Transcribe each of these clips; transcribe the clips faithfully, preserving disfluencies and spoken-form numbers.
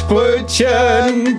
Quatschbrötchen.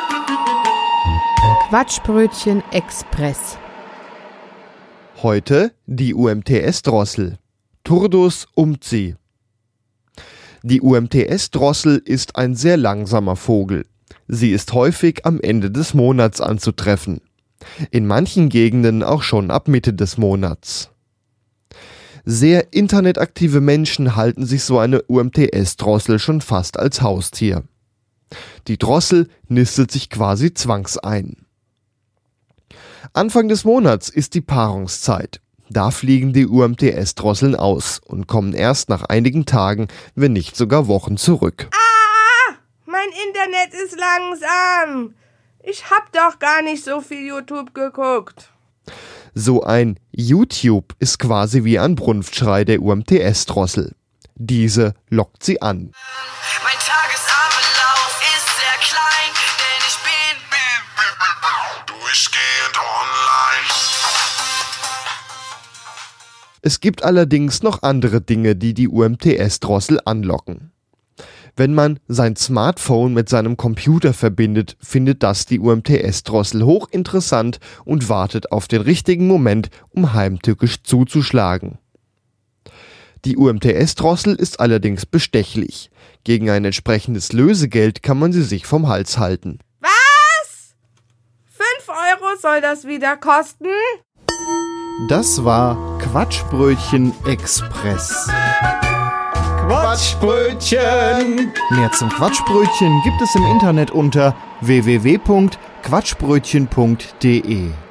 Quatschbrötchen Express. Heute die U M T S-Drossel. Turdus umzi. Die U M T S-Drossel ist ein sehr langsamer Vogel. Sie ist häufig am Ende des Monats anzutreffen. In manchen Gegenden auch schon ab Mitte des Monats. Sehr internetaktive Menschen halten sich so eine U M T S-Drossel schon fast als Haustier. Die Drossel nistet sich quasi zwangsein. Anfang des Monats ist die Paarungszeit. Da fliegen die U M T S-Drosseln aus und kommen erst nach einigen Tagen, wenn nicht sogar Wochen zurück. Ah, mein Internet ist langsam. Ich hab doch gar nicht so viel YouTube geguckt. So ein YouTube ist quasi wie ein Brunftschrei der U M T S-Drossel. Diese lockt sie an. Mein Tagesablauf ist sehr klein, denn ich bin durchgehend online. Es gibt allerdings noch andere Dinge, die die U M T S-Drossel anlocken. Wenn man sein Smartphone mit seinem Computer verbindet, findet das die U M T S-Drossel hochinteressant und wartet auf den richtigen Moment, um heimtückisch zuzuschlagen. Die U M T S-Drossel ist allerdings bestechlich. Gegen ein entsprechendes Lösegeld kann man sie sich vom Hals halten. Was? Fünf Euro soll das wieder kosten? Das war Quatschbrötchen Express. Quatschbrötchen. Mehr zum Quatschbrötchen gibt es im Internet unter w w w punkt quatschbrötchen punkt d e.